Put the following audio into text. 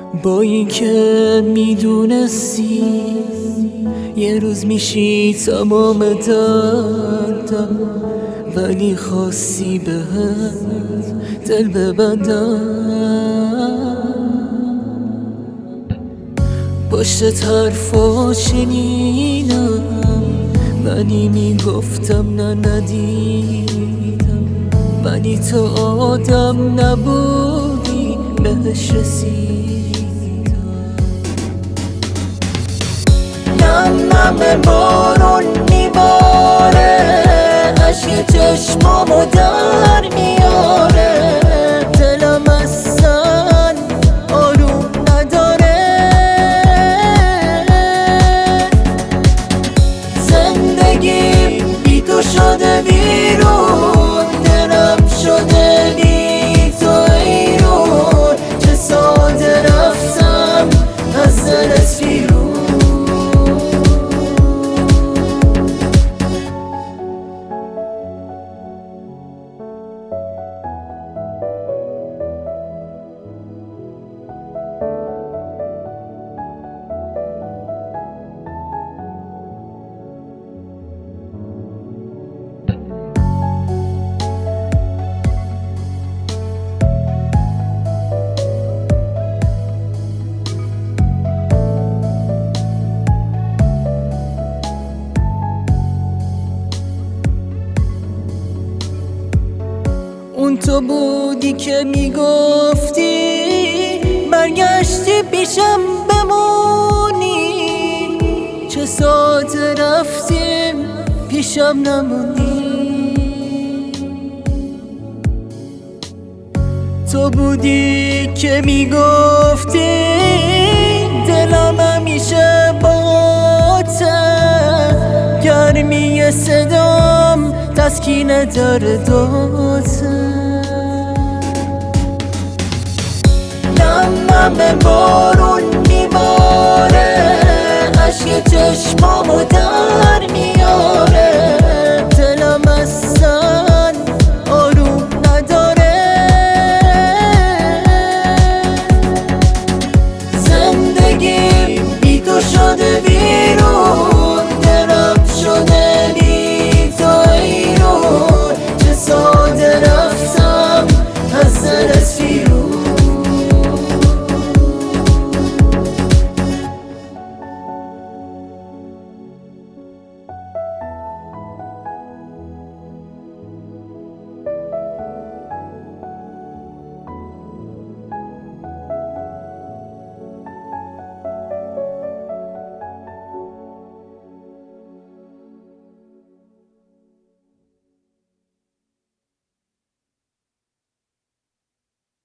با این که میدونستی یه روز میشی تمام دردم، ولی خواستی بهت دل ببندم. پشت حرفا شنیدم ولی میگفتم نه ندیدم، ولی تو آدم نبودی بهش رسیدم. نم بارون میباره، عشق چشمامو در میاره، دلم اصلا آروم نداره. زندگیم بی تو شده بیرون، دلم شده بی تو ایرون، چه ساده رفتم از دلت بیرون. اون تو بودی که میگفتی برگشتی پیشم بمونی، چه ساعت رفتیم پیشم نمونی. تو بودی که میگفتی دلم همیشه باته، گرمی صدام تسکین درداته. نم بارون میباره، عشق چشمامو در میاره.